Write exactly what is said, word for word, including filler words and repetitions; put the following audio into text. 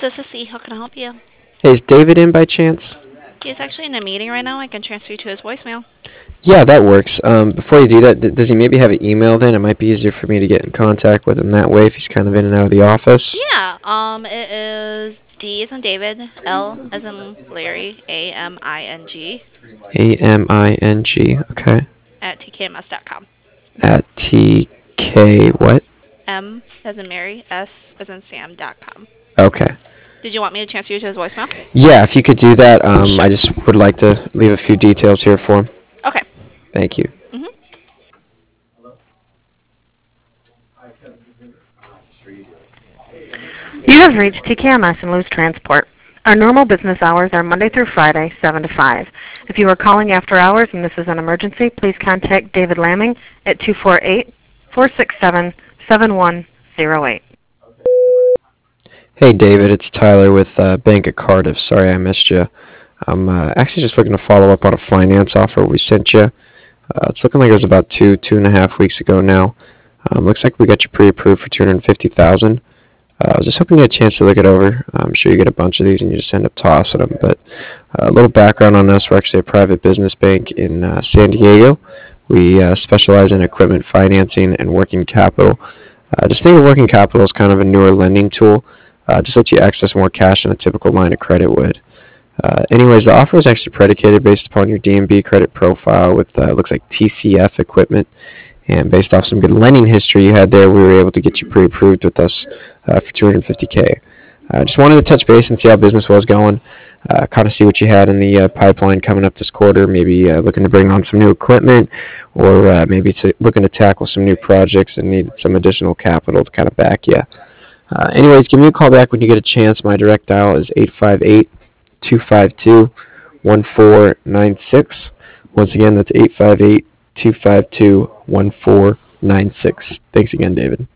This is C. How can I help you? Hey, is David in by chance? He's actually in a meeting right now. I can transfer you to his voicemail. Yeah, that works. Um, before you do that, d- does he maybe have an email then? It might be easier for me to get in contact with him that way if he's kind of in and out of the office. Yeah, um, it is D as in David, L as in Larry, A M I N G, A M I N G, okay. at t k m s dot com. At T K what? M as in Mary, S as in Sam dot com. Okay. Did you want me to transfer you to his voicemail? Yeah, if you could do that, um, Sure. I just would like to leave a few details here for him. Okay. Thank you. Mhm. You have reached T K M S and Loose Transport. Our normal business hours are Monday through Friday, seven to five. If you are calling after hours and this is an emergency, please contact David Lamming at two four eight, four six seven, seven one zero eight. Hey, David, it's Tyler with uh, Bank of Cardiff. Sorry I missed you. I'm uh, actually just looking to follow up on a finance offer we sent you. Uh, it's looking like it was about two, two and a half weeks ago now. Um, looks like we got you pre-approved for two hundred fifty thousand dollars. Uh, I was just hoping you had a chance to look it over. I'm sure you get a bunch of these and you just end up tossing them. But uh, a little background on us: we're actually a private business bank in uh, San Diego. We uh, specialize in equipment financing and working capital. Uh, just think of working capital as kind of a newer lending tool. Uh, just lets you access more cash than a typical line of credit would. Uh, anyways, the offer is actually predicated based upon your D and B credit profile with uh, looks like T C F equipment. And based off some good lending history you had there, we were able to get you pre-approved with us uh, for two hundred fifty K. Uh, just wanted to touch base and see how business was going, uh, kind of see what you had in the uh, pipeline coming up this quarter, maybe uh, looking to bring on some new equipment, or uh, maybe to, looking to tackle some new projects and need some additional capital to kind of back you. Uh, anyways, give me a call back when you get a chance. My direct dial is eight five eight, two five two, one four nine six. Once again, that's eight five eight, two five two, one four nine six. Thanks again, David.